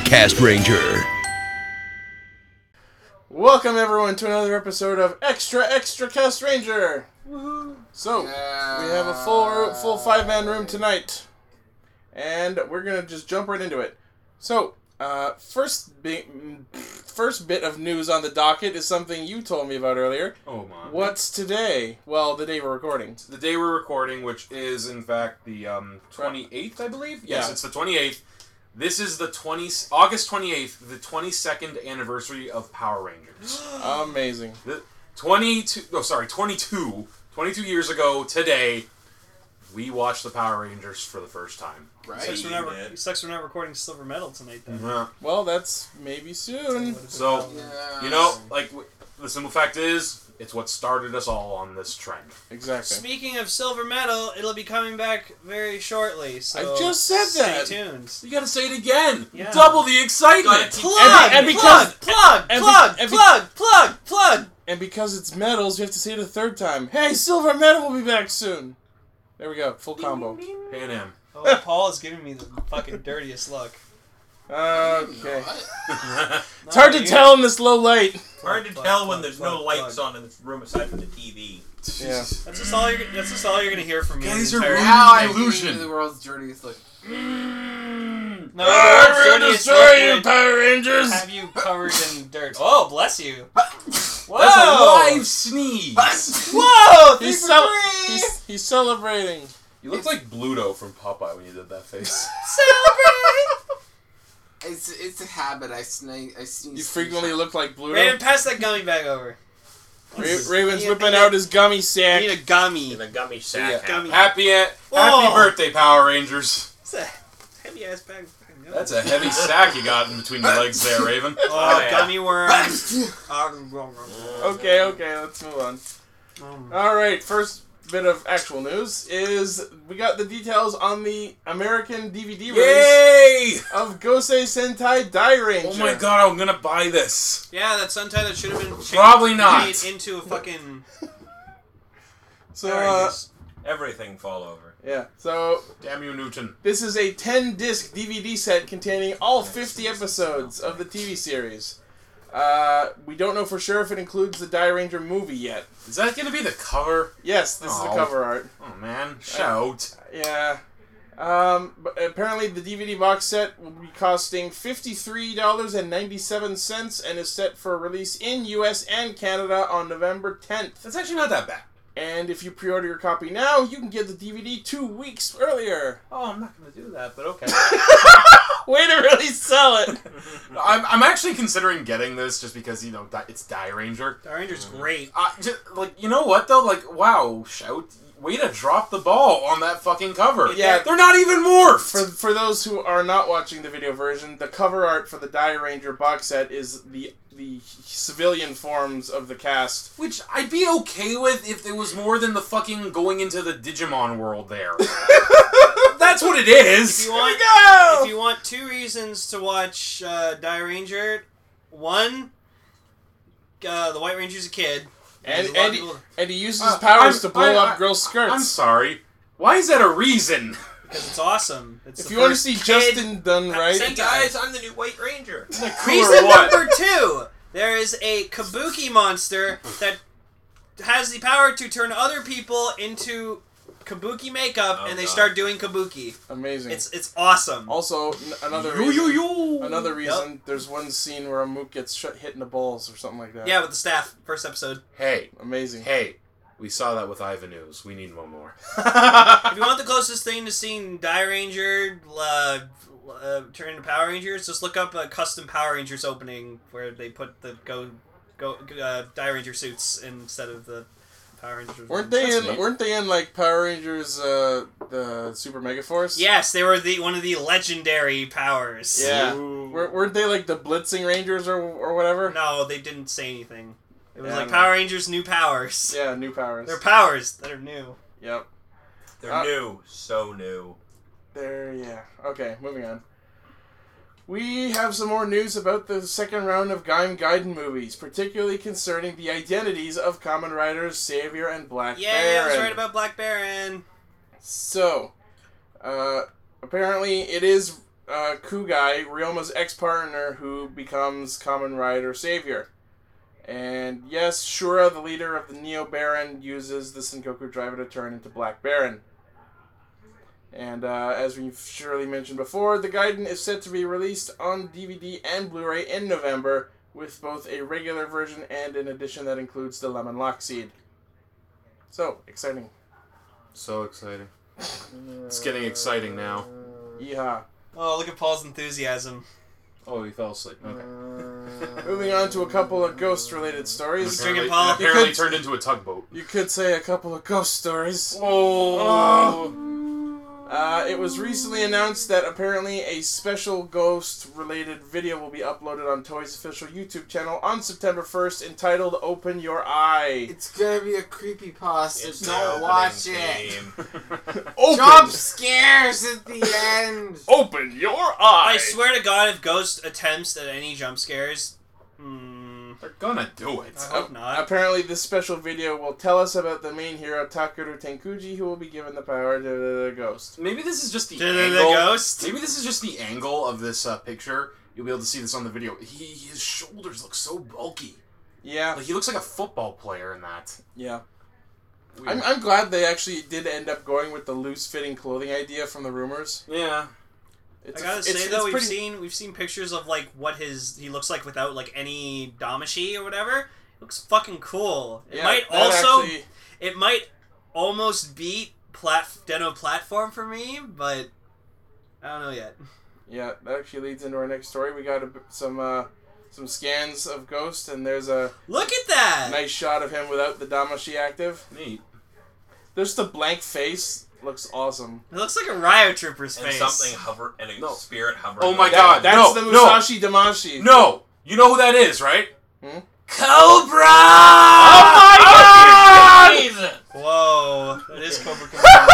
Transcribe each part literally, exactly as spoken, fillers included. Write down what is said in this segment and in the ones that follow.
Cast Ranger. Welcome everyone to another episode of Extra Extra Cast Ranger. Woohoo! So Yeah. we have a full full five man room tonight, and we're gonna just jump right into it. So uh, first bit first bit of news on the docket is something you told me about earlier. Oh my! What's today? Well, the day we're recording. The day we're recording, which is in fact the um, twenty-eighth, I believe. Yes, Yeah. it's the twenty-eighth. This is the twenty August twenty-eighth, the twenty-second anniversary of Power Rangers. Amazing. The twenty-two. Oh, sorry, twenty-two. twenty-two years ago today, we watched the Power Rangers for the first time. Right. Sucks we're, not re- sucks we're not recording Silver Metal tonight, then. Yeah. Well, that's maybe soon. So, Yeah. you know, like the simple fact is, it's what started us all on this trend. Exactly. Speaking of Silver Metal, it'll be coming back very shortly. So I just said that. Stay tuned. You gotta say it again. Yeah. Double the excitement. Plug, and because- plug, and be- plug, and be- plug, plug, plug. And because it's metals, you have to say it a third time. Hey, Silver Metal will be back soon. There we go. Full combo. Pan Am. Oh, Paul is giving me the fucking dirtiest look. Okay. It's hard to tell in this low light. It's hard to Plug, tell plug, when there's plug, no lights plug. on in this room aside from the T V. Yeah. That's just all you're. That's just all you're gonna hear from me. Guys the are entire- rude. Now I'm Illusion. giving you the world's dirtiest look. No, the Ah, world's we're gonna dirtiest destroy look you, would Power Rangers! have you covered in dirt. Oh, bless you. Whoa! That's a live sneeze. Whoa! Three He's, for cel- three! he's, he's celebrating. You look like Bluto from Popeye when you did that face. Celebrate! It's it's a habit. I sneeze. I sneeze. You frequently look like Bluto. Raven, pass that gummy bag over. Ra- Raven's Yeah, whipping yeah. out his gummy I sack. need a gummy. In a gummy Yeah. sack. Gummy. Happy a- Whoa. Happy birthday, Power Rangers. What's that heavy ass bag? of fucking gummy? That's a heavy sack you got in between your legs there, Raven. Oh, Oh, yeah. gummy worms. Okay, okay, let's move on. Um, Alright, first bit of actual news is we got the details on the American D V D release Yay! of Gosei Sentai Dai Ranger. Oh my god, I'm gonna buy this. yeah, that Sentai that should have been changed, Probably not. made into a fucking. So, uh, Everything fall over. yeah, so Damn you, Newton. this is a ten disc D V D set containing all fifty episodes of the T V series. Uh, we don't know for sure if it includes the Dai Ranger movie yet. Is that gonna be the cover? Yes, this is Oh. the cover art. Oh man, shout. Yeah. Um, but apparently the D V D box set will be costing fifty-three dollars and ninety-seven cents and is set for release in U S and Canada on November tenth. That's actually not that bad. And if you pre-order your copy now, you can get the D V D two weeks earlier. Oh, I'm not gonna do that, but okay. Way to really sell it! I'm, I'm actually considering getting this just because, you know, Di- it's Die Ranger. The Ranger's great. Uh, just, like, you know what, though? Like, wow, shout. Way to drop the ball on that fucking cover. Yeah. They're not even morphed! For for those who are not watching the video version, the cover art for the Dai Ranger box set is the the civilian forms of the cast. Which I'd be okay with if there was more than the fucking going into the Digimon world there. That's what it is! If you want, go! if you want two reasons to watch uh, Die Ranger, one, uh, the White Ranger's a kid. And There's a lot and of he, people- and he uses Uh, powers I'm- to blow I- up girls' skirts. I'm sorry. Why is that a reason? because it's awesome. It's If the you want to first see kid- Justin done right, Say, guys, I'm the new White Ranger. Reason or what? number two: there is a Kabuki monster that has the power to turn other people into Kabuki makeup, Oh, and they God. start doing Kabuki. amazing. It's it's awesome. Also, n- another Yo, reason, yo, yo. another reason. There's one scene where a mook gets shot, hit in the balls or something like that. Yeah, with the staff. First episode. Hey, Amazing. hey. We saw that with Ivan News. We need one more. If you want the closest thing to seeing Die Ranger uh, uh, turn into Power Rangers, just look up a custom Power Rangers opening where they put the go go uh, Die Ranger suits instead of the Power Rangers. Weren't they That's in? neat. Weren't they in like Power Rangers? Uh, the Super Mega Force. Yes, they were the one of the legendary powers. Yeah. Ooh. Wer- weren't they like the Blitzing Rangers or or whatever? No, they didn't say anything. It was Yeah, like no. Power Rangers new powers. Yeah, new powers. They're powers that are new. Yep. They're Uh, new. So new. There. Yeah. Okay. Moving on. We have some more news about the second round of Gaim Gaiden movies, particularly concerning the identities of Kamen Riders Savior and Black Yeah, Baron. I was right about Black Baron. So, uh, apparently it is uh, Kugai, Ryoma's ex-partner who becomes Kamen Rider Savior. And yes, Shura, the leader of the Neo Baron, uses the Sengoku Driver to turn into Black Baron. And uh, as we've surely mentioned before, the Gaiden is set to be released on D V D and Blu-ray in November, with both a regular version and an edition that includes the Lemon Lock Seed. So, exciting. So exciting. It's getting exciting now. Yeehaw. Oh, look at Paul's enthusiasm. Oh, he fell asleep. Okay. Moving on to a couple of ghost-related stories. Drinking Apparently, Paul? apparently You could- turned into a tugboat. You could say a couple of ghost stories. Oh. Uh, it was recently announced that apparently a special ghost-related video will be uploaded on Toy's official YouTube channel on September first, entitled "Open Your Eye." It's gonna be a creepypasta. It's Don't the watch opening it. theme. Open, Jump scares at the end. open your eye. I swear to God, if Ghost attempts at any jump scares, hmm, They're gonna do it. I hope not. Apparently, this special video will tell us about the main hero Takeru Tenkuji, who will be given the power to the ghost. Maybe this is just the To the angle. ghost? Maybe this is just the angle of this uh, picture. You'll be able to see this on the video. He his shoulders look so bulky. Yeah, Like he looks like a football player in that. yeah. Weird. I'm, I'm glad they actually did end up going with the loose-fitting clothing idea from the rumors. yeah. It's I gotta a, say it's, though, it's we've pretty, seen we've seen pictures of like what his he looks like without like any damashi or whatever. It looks fucking cool. It yeah, might that also actually- it might almost beat plat Deno platform for me, but I don't know yet. Yeah, that actually leads into our next story. We got a, some uh, some scans of Ghost, and there's a Look at that! nice shot of him without the Damashi active. Neat. Just the blank face looks awesome. It looks like a Ryo Trooper's And face. something hover and a No. spirit hovering. Oh my over God, it. That's no, the no. Musashi Damashi. No, you know who that is, right? Hmm? Cobra! Oh my God! Whoa, that is Cobra Commander.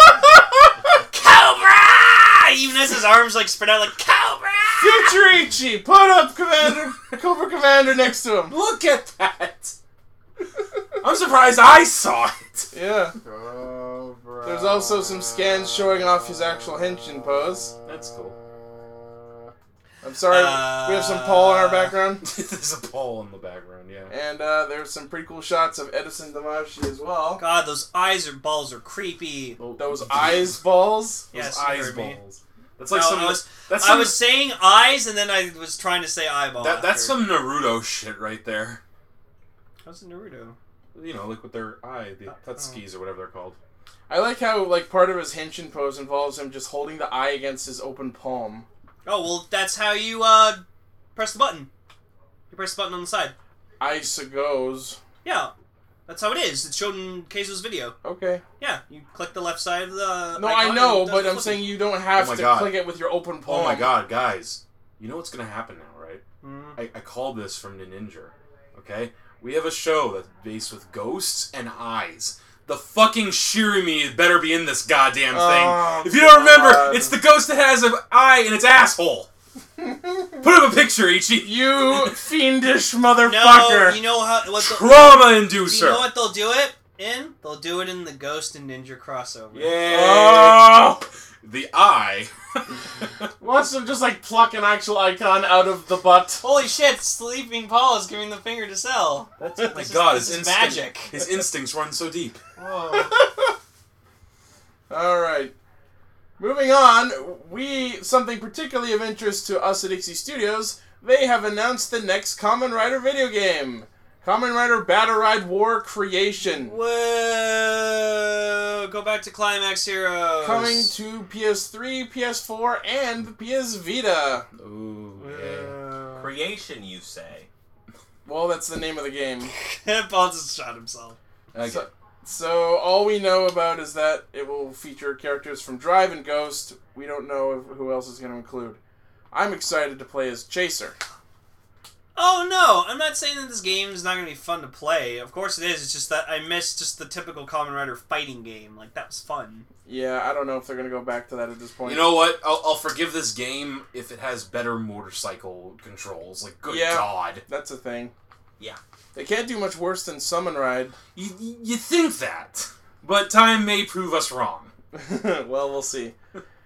Cobra! Even as his arms like spread out like Cobra! Future Ichi, put up Commander, Cobra Commander next to him. Look at that! I'm surprised I saw it. Yeah. There's also some scans showing off his actual henshin pose. That's cool. I'm sorry, we have some Paul in our background. There's a pole in the background, yeah. And uh, there's some pretty cool shots of Edison Damashi as well. God, those eyes or balls are creepy. Those eyes balls. Those Yes, you eyes heard me. balls. That's like No, some. I was, that's I some, was saying eyes, and then I was trying to say eyeball. that, that's after. some Naruto shit right there. How's Naruto? You know, like with their eye, the Oh. Tutskis or whatever they're called. I like how like part of his henshin pose involves him just holding the eye against his open palm. Oh well, that's how you uh press the button. You press the button on the side. Ice goes. Yeah, that's how it is. It's shown in Keizo's video. Okay. Yeah, you click the left side of the. No, icon I and know, it does but the I'm flipping. saying you don't have Oh my to God. click it with your open palm. Oh my God, guys! You know what's gonna happen now, right? Mm. I, I called this from Ninja. Okay, we have a show that's based with ghosts and eyes. The fucking Shirumi better be in this goddamn thing. Oh, If you don't remember, God. it's the ghost that has an eye in its asshole. Put up a picture, Ichi. You fiendish No, motherfucker. you know how what the, Trauma you inducer. know what they'll do it in? They'll do it in the Ghost and Ninja crossover. Yeah. Oh! The eye. Wants to just like pluck an actual icon out of the butt. Holy shit! Sleeping Paul is giving the finger to Cell. That's My this God, is, his this is instinct- magic. His instincts run so deep. Whoa. Alright. Moving on, we something particularly of interest to us at Ixie Studios, they have announced the next Kamen Rider video game. Kamen Rider Battle Ride War Creation. Whoa! Go back to Climax Heroes. Coming to P S three, P S four, and P S Vita. Ooh, Uh, Creation, you say? Well, that's the name of the game. Paul just shot himself. Okay. So, so all we know about is that it will feature characters from Drive and Ghost. We don't know if, who else is going to include. I'm excited to play as Chaser. Oh no! I'm not saying that this game is not going to be fun to play. Of course it is. It's just that I miss just the typical Kamen Rider fighting game. Like that was fun. Yeah, I don't know if they're going to go back to that at this point. You know what? I'll, I'll forgive this game if it has better motorcycle controls. Like, good Yeah. God. That's a thing. Yeah. They can't do much worse than Summon Ride. You, you think that, but time may prove us wrong. Well, we'll see.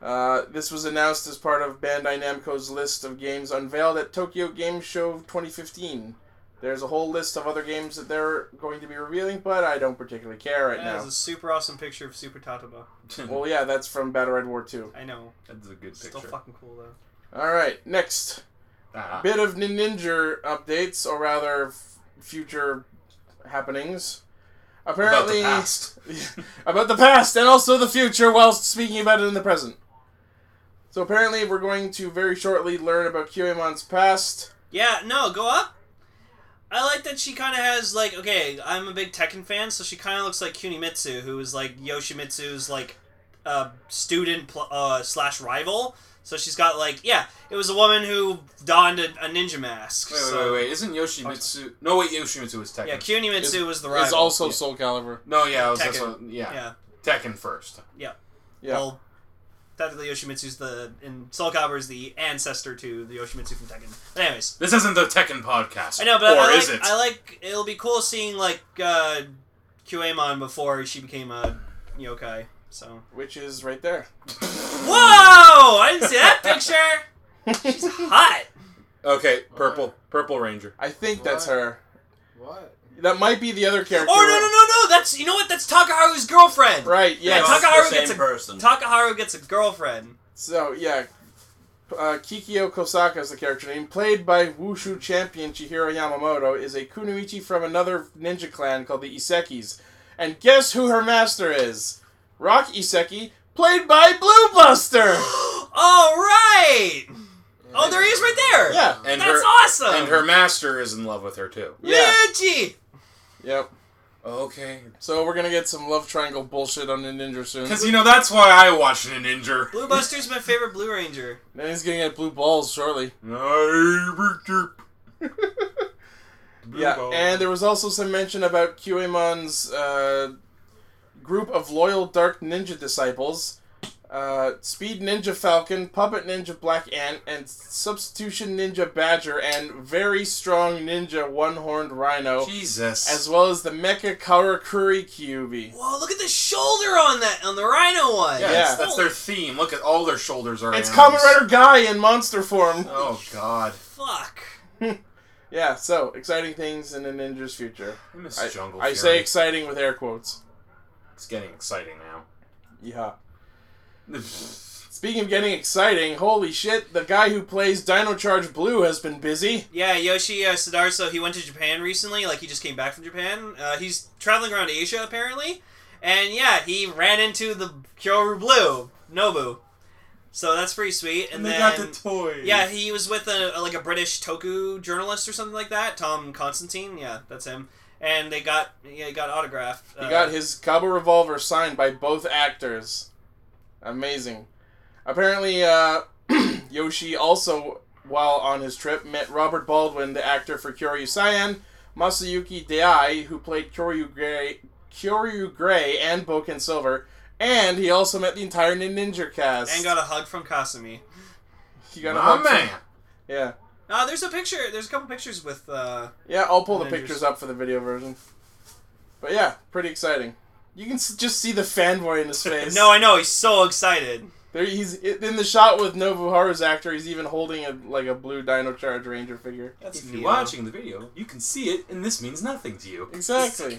Uh, this was announced as part of Bandai Namco's list of games unveiled at Tokyo Game Show twenty fifteen. There's a whole list of other games that they're going to be revealing, but I don't particularly care right That now. is a super awesome picture of Super Tataba. Well, yeah, that's from Battle Red War two. I know. That's a good Still picture. fucking cool though. Alright, next. Ah. Bit of Ninja updates, or rather, f- future happenings. Apparently, About the past. about the past and also the future, whilst speaking about it in the present. So apparently, we're going to very shortly learn about Kyoemon's past. Yeah, no, go up. I like that she kind of has, like, okay, I'm a big Tekken fan, so she kind of looks like Kunimitsu, who is, like, Yoshimitsu's, like, uh, student pl- uh, slash rival. So she's got, like, yeah, it was a woman who donned a, a ninja mask. Wait, wait, so. wait, wait. Isn't Yoshimitsu... No, wait, Yoshimitsu was Tekken. Yeah, Kunimitsu Is- was the rival. It's also Yeah. Soul Calibur. No, yeah, it was Tekken. also... Yeah. Yeah, Tekken first. Yeah. well, technically Yoshimitsu's the, in Soul Calibur is the ancestor to the Yoshimitsu from Tekken. But anyways. This isn't the Tekken podcast. I know, but or I like, is it? I like, it'll be cool seeing, like, uh, Kyoemon before she became a yokai, so. Which is right there. Whoa! I didn't see that picture! She's hot! Okay, purple, purple ranger. I think that's What? her. What? That might be the other character. Oh, no, no, no, no! That's, you know what? That's Takaharu's girlfriend! Right, Yeah, yeah. No, it's Takaharu the gets same a- person. Takaharu gets a girlfriend. So, yeah. Uh, Kikyo Kosaka is the character name. Played by Wushu champion Chihiro Yamamoto, is a kunoichi from another ninja clan called the Isekis. And guess who her master is? Rock Iseki, played by Blue Buster! All right! Oh, there he is right there! Yeah. And That's her, awesome! And her master is in love with her, too. Yeah. Luigi! Yep. Okay. So we're gonna get some love triangle bullshit on the ninja soon. Because, you know, that's why I watch Ninja. Blue Buster's my favorite Blue Ranger. Then he's gonna get blue balls shortly. Yeah, and there was also some mention about Kyoemon's uh, group of loyal Dark Ninja disciples. Uh, Speed Ninja Falcon, Puppet Ninja Black Ant, and Substitution Ninja Badger, and Very Strong Ninja One-Horned Rhino, Jesus. as well as the Mecha Karakuri Kyuubi. Whoa, look at the shoulder on that, on the Rhino one! yeah, Yeah. That's, that's their theme. Look at all their shoulders are It's animals. Kamen Rider Guy in monster form. Oh, God. Fuck. Yeah, so, exciting things in the ninja's future. I miss I, Jungle I Fury. say exciting with air quotes. It's getting exciting now. Yeah. Speaking of getting exciting, holy shit, the guy who plays Dino Charge Blue has been busy. Yeah, Yoshi uh, Sudarso, he went to Japan recently, like he just came back from Japan. Uh, he's traveling around Asia, apparently. And yeah, he ran into the Kyoru Blue, Nobu. So that's pretty sweet. And, And they then, got the toy. yeah, he was with a, a like a British Toku journalist or something like that, Tom Constantine. Yeah, that's him. And they got yeah, he got autographed. He uh, got his Cabo revolver signed by both actors. Amazing. Apparently, uh, Yoshi also, while on his trip, met Robert Baldwin, the actor for Kyoryu Cyan, Masayuki Dai, who played Kyoryu Gray, Kyoryu Gray and Boken Silver, and he also met the entire Ninja cast. and got a hug from Kasumi. he got My a hug from- man. Yeah. Uh, there's a picture. There's a couple pictures with. Uh, Yeah, I'll pull the Ninjas. pictures up for the video version. But yeah, pretty exciting. You can s- just see the fanboy in his face. no, I know he's so excited. There, he's in the shot with Nobuharu's actor. He's even holding a like a blue Dino Charge Ranger figure. That's If you're Neo. watching the video, you can see it, and this means nothing to you. Exactly.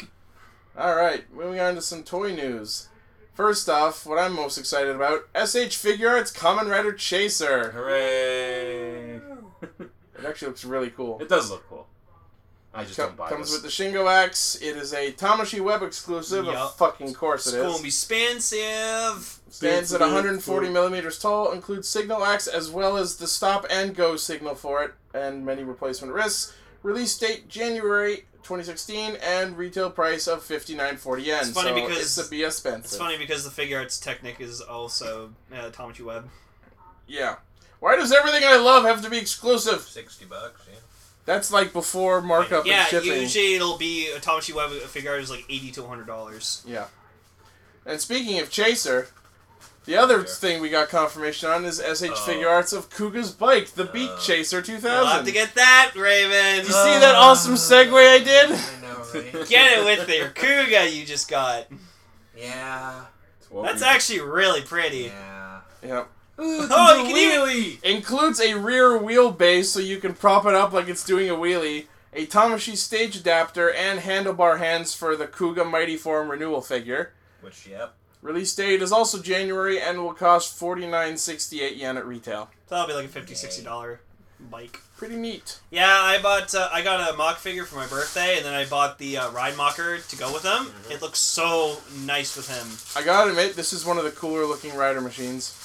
All right, moving on to some toy news. First off, what I'm most excited about: S H Figuarts Kamen Rider Chaser. Hooray! It actually looks really cool. It does look cool. I just Co- don't buy comes this. with the Shingo axe. It is a Tamashii Web exclusive. Yup. Of fucking course It's it gonna is. be expensive. Stands at one hundred forty millimeters tall, includes signal axe as well as the stop and go signal for it, and many replacement wrists. Release date January twenty sixteen, and retail price of fifty-nine forty yen. It's funny so because- it's a be expensive. It's funny because the figure arts Technic is also uh, Tamagotchi Web. Yeah. Why does everything I love have to be exclusive? Sixty bucks, yeah. That's like before markup Yeah, and shipping. usually it'll be a Tamagotchi Web figure art is like eighty to a hundred dollars. Yeah. And speaking of Chaser, the other Yeah. thing we got confirmation on is S H Oh. Figure Arts of Kuga's Bike, the Beat Uh. Chaser two You'll thousand. have to get that, Raven. Did you see that awesome segue I did? I know, right? Get it with your Kuga you just got. Yeah. It's what That's we- actually really pretty. Yeah. Yep. Ooh, Oh, do you a can wheelie. Includes a rear wheelbase so you can prop it up like it's doing a wheelie, a Tamashii stage adapter, and handlebar hands for the Kuga Mighty Form renewal figure. Which, yep. Release date is also January and will cost forty-nine sixty-eight yen at retail. So that'll be like a fifty dollars, sixty dollars bike. Pretty neat. Yeah, I bought. Uh, I got a mock figure for my birthday, and then I bought the uh, ride mocker to go with him. Mm-hmm. It looks so nice with him. I gotta admit, this is one of the cooler looking rider machines.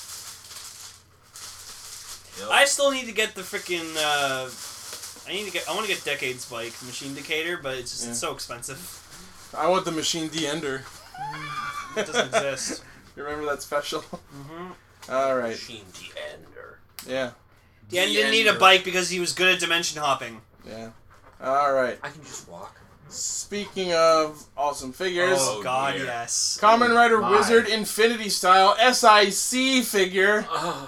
Yep. I still need to get the freaking. Uh, I need to get. I want to get Decade's bike, Machine Decatur, but it's just Yeah. it's so expensive. I want the Machine De-Ender. It doesn't exist. You remember that special? Mm-hmm. Alright. Machine Ender. Yeah. Dan didn't need a bike because he was good at dimension hopping. Yeah. Alright. I can just walk. Speaking of awesome figures, Oh, Oh, God, dear. yes. Kamen Rider My. Wizard Infinity Style S I C figure.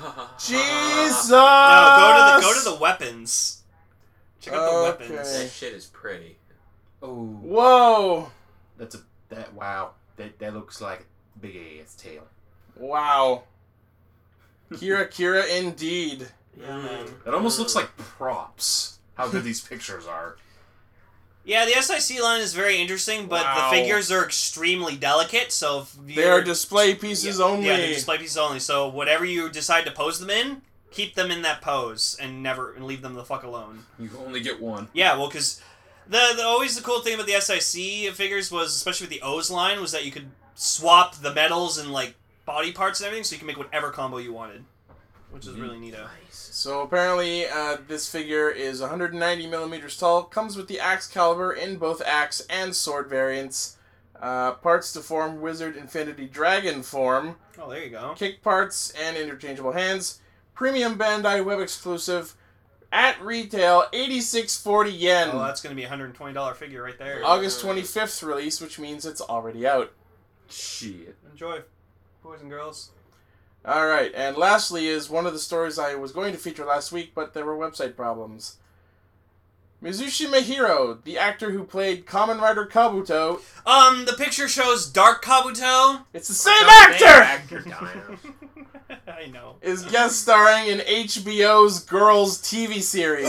Jesus! No, go to the go to the weapons. Check out the Okay. weapons. That shit is pretty. Oh, Whoa! that's a that. Wow, that that looks like a big ass tail. Wow. Kira Kira indeed. Yeah, man. That almost looks like props. How good these pictures are. Yeah, the S I C line is very interesting, but Wow. the figures are extremely delicate. So if They are you're- display pieces yeah, only. Yeah, they're display pieces only. So whatever you decide to pose them in, keep them in that pose and never and leave them the fuck alone. You only get one. Yeah, well, because the, the always the cool thing about the S I C figures was, especially with the O's line, was that you could swap the metals and like body parts and everything, so you can make whatever combo you wanted, which is really neato. Nice. So apparently, uh, this figure is one hundred ninety millimeters tall. Comes with the axe caliber in both axe and sword variants. Uh, parts to form Wizard Infinity Dragon form. Oh, there you go. Kick parts and interchangeable hands. Premium Bandai web exclusive. At retail, eighty-six forty yen. Oh, that's gonna be a hundred and twenty dollar figure right there. August twenty-fifth release, which means it's already out. Shit. Enjoy, boys and girls. Alright, and lastly is one of the stories I was going to feature last week, but there were website problems. Mizushi Mihiro, the actor who played Kamen Rider Kabuto, Um, the picture shows Dark Kabuto. it's the same Same actor! actor, Dino. I know. Is guest starring in H B O's Girls T V series.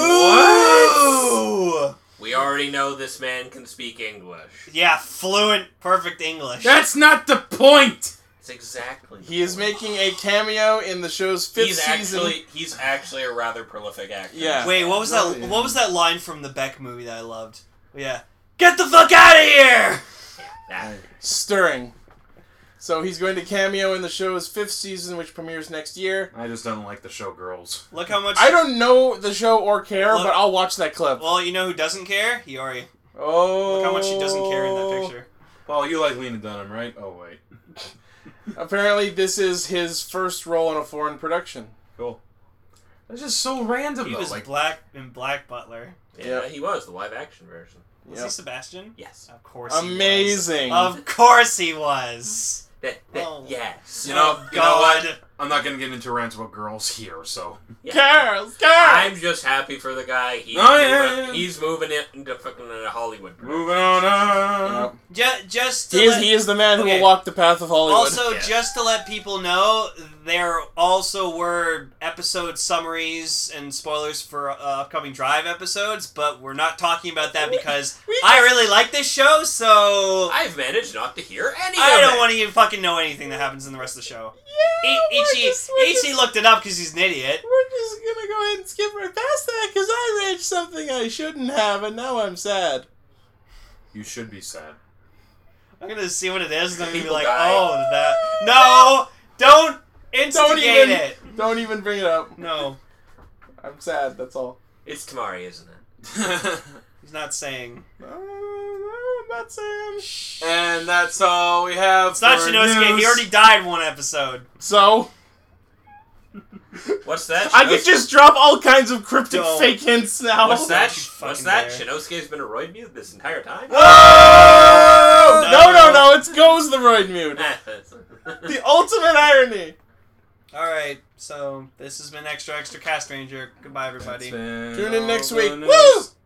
Ooh! We already know this man can speak English. Yeah, fluent, perfect English. That's not the point. It's exactly. He is making a cameo in the show's fifth He's season. actually he's actually a rather prolific actor. Yeah. Wait, what was that? Oh, yeah. What was that line from the Beck movie that I loved? Yeah, get the fuck out of here! That. Stirring. So he's going to cameo in the show's fifth season, which premieres next year. I just don't like the show Girls. Look how much. I don't know the show or care, Look- but I'll watch that clip. Well, you know who doesn't care? Hiyori. Oh. Look how much he doesn't care in that picture. Paul, you like Lena Dunham, right? Oh wait. Apparently, this is his first role in a foreign production. Cool. That's just so random. He though. was like, Black in Black Butler. Yeah, Yep. he was the live action version. Was Yep. he Sebastian? Yes. Of course. he was. Amazing. Of course he was. That, that, Oh. Yes. You know- oh, you know what? God. I'm not gonna get into rants about girls here, so. Yeah. Girls, girls. I'm just happy for the guy. He's, Oh, yeah, moving, yeah. he's moving it into fucking uh, Hollywood. Moving on up. Yep. Ju- just to He is, let- he is the man who Okay. will walk the path of Hollywood. Also, Yeah. just to let people know, there also were episode summaries and spoilers for uh, upcoming Drive episodes, but we're not talking about that because we I just- really like this show, so I've managed not to hear any I of don't it. want to even fucking know anything that happens in the rest of the show. Yeah, I- we're Ichi, just- we're Ichi just- looked it up because he's an idiot. We're just gonna go ahead and skip right past that because I read something I shouldn't have, and now I'm sad. You should be sad. I'm gonna see what it is, and I'm gonna be People like, die. oh, that. No! Don't instigate Don't even, it! don't even bring it up. No, I'm sad. That's all. It's Tamari, isn't it? he's not saying. Uh, I'm not saying. And that's all we have. It's not for Shinosuke, he news. already died in one episode. So What's that? I could Shinosuke- just drop all kinds of cryptic Don't. fake hints now. What's that? Fucking What's that? dare. Shinosuke's been a roid mute this entire time? Oh! No. No, no, no! It's Goes the Roid Mute. The ultimate irony. Alright, so this has been Extra Extra Cast Ranger. Goodbye, everybody. That's been Tune in all next the week. news. Woo!